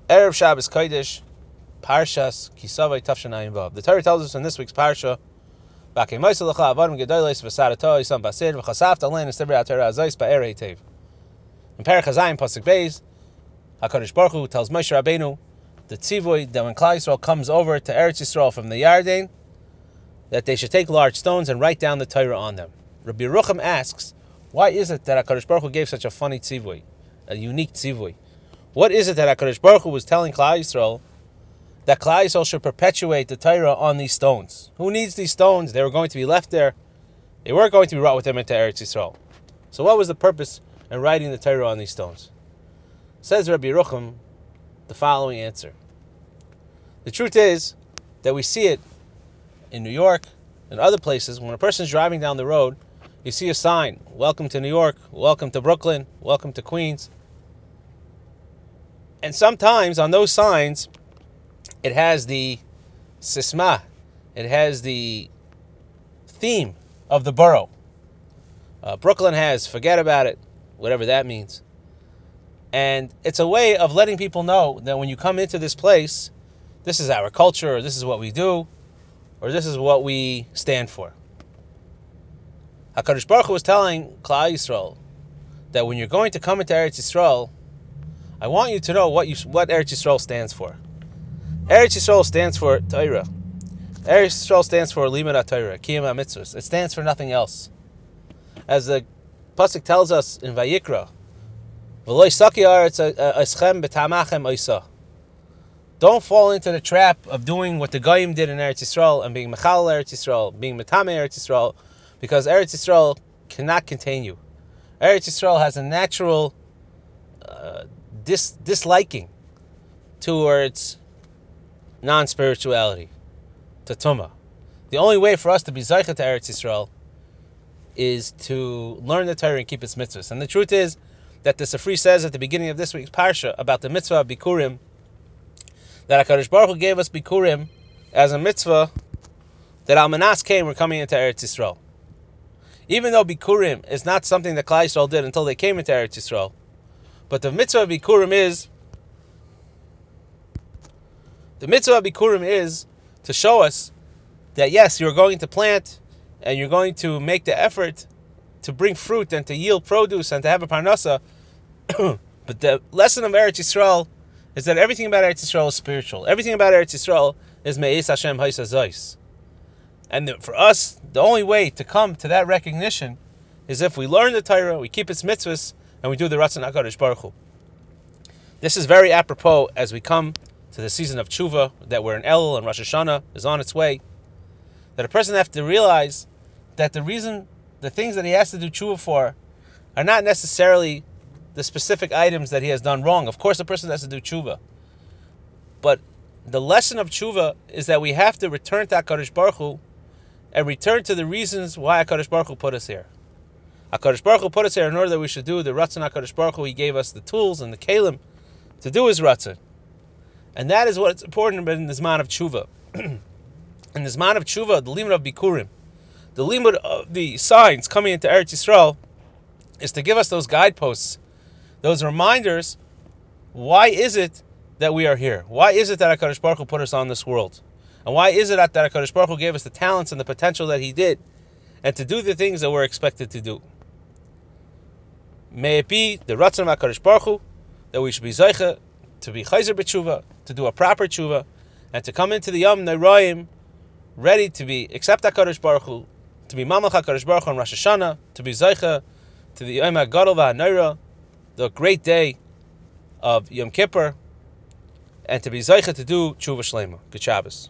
Erev Shabbos Kodesh, Parshas Kisavai Tafshanayim Vav. The Torah tells us in this week's parsha, Bakei Moisei Lecha Avadim Gedolos V'Sarato Yisam Basir V'Chasafta Lein Estibri HaTorah Azos Ba'er Tev. In Perek Hazayim Pasuk Beis, HaKadosh Baruch Hu tells Moshe Rabbeinu the tzivui that when Klal Yisrael comes over to Eretz Yisrael from the Yarden, that they should take large stones and write down the Torah on them. Rabbi Yerucham asks, why is it that HaKadosh Baruch Hu gave such a funny tzivui, a unique tzivui? What is it that HaKadosh Baruch Hu was telling Klal Yisrael that Klal Yisrael should perpetuate the Torah on these stones? Who needs these stones? They were going to be left there. They weren't going to be brought with them into Eretz Yisrael. So what was the purpose in writing the Torah on these stones? Says Rabbi Yerucham the following answer. The truth is that we see it in New York and other places. When a person's driving down the road, you see a sign, welcome to New York, welcome to Brooklyn, welcome to Queens. And sometimes on those signs, it has the sisma, it has the theme of the borough. Brooklyn has forget about it, whatever that means. And it's a way of letting people know that when you come into this place, this is our culture, or this is what we do, or this is what we stand for. HaKadosh Baruch Hu was telling Klal Yisrael that when you're going to come into Eretz Yisrael, I want you to know what Eretz Yisrael stands for. Eretz Yisrael stands for Torah. Eretz Yisrael stands for Limud HaTorah, Kiyum HaMitzvos. It stands for nothing else. As the Pasuk tells us in Vayikra, V'lo yisaki haaretz eschem b'tamachem oisah. Don't fall into the trap of doing what the Goyim did in Eretz Yisrael and being Mechal Eretz Yisrael, being Metame Eretz Yisrael, because Eretz Yisrael cannot contain you. Eretz Yisrael has a natural disliking towards non-spirituality, to Tumah. The only way for us to be Zaycha to Eretz Yisrael is to learn the Torah and keep its mitzvahs. And the truth is that the Sifri says at the beginning of this week's parsha about the mitzvah of Bikurim, that HaKadosh Baruch Hu gave us Bikurim as a mitzvah that Almanas came, we're coming into Eretz Yisrael. Even though Bikurim is not something that Klal Yisrael did until they came into Eretz Yisrael, but the mitzvah of Bikurim is to show us that yes, you're going to plant and you're going to make the effort to bring fruit and to yield produce and to have a parnasa. But the lesson of Eretz Yisrael is that everything about Eretz Yisrael is spiritual. Everything about Eretz Yisrael is Me'ez Hashem Ha'is Hazos. And for us, the only way to come to that recognition is if we learn the Torah, we keep its mitzvahs, and we do the Ratzon HaKadosh Baruch Hu. This is very apropos as we come to the season of Tshuva, that we're in Elul and Rosh Hashanah is on its way, that a person has to realize that the things that he has to do Tshuva for are not necessarily the specific items that he has done wrong. Of course, a person has to do Tshuva. But the lesson of Tshuva is that we have to return to HaKadosh Baruch Hu and return to the reasons why HaKadosh Baruch Hu put us here. HaKadosh Baruch Hu put us here in order that we should do the Ratzon HaKadosh Baruch Hu. He gave us the tools and the kelim to do His Ratzon. And that is what's important in the Zman of Tshuva. In the Zman of Tshuva, the limud of Bikurim, the limud of the signs coming into Eretz Yisrael, is to give us those guideposts, those reminders. Why is it that we are here? Why is it that HaKadosh Baruch Hu put us on this world? And why is it that HaKadosh Baruch Hu gave us the talents and the potential that He did, and to do the things that we're expected to do? May it be the Ratzon of HaKadosh Baruch Hu that we should be Zaycha to be Chayzer b'Tshuva, to do a proper Tshuva, and to come into the Yom Noraim ready to be accept HaKadosh Baruch Hu, to be Mamach HaKadosh Baruch Hu on Rosh Hashanah, to be Zaycha to the Yom HaGadol VaHaNorah, the great day of Yom Kippur, and to be Zaycha to do Tshuva Shlema. Good Shabbos.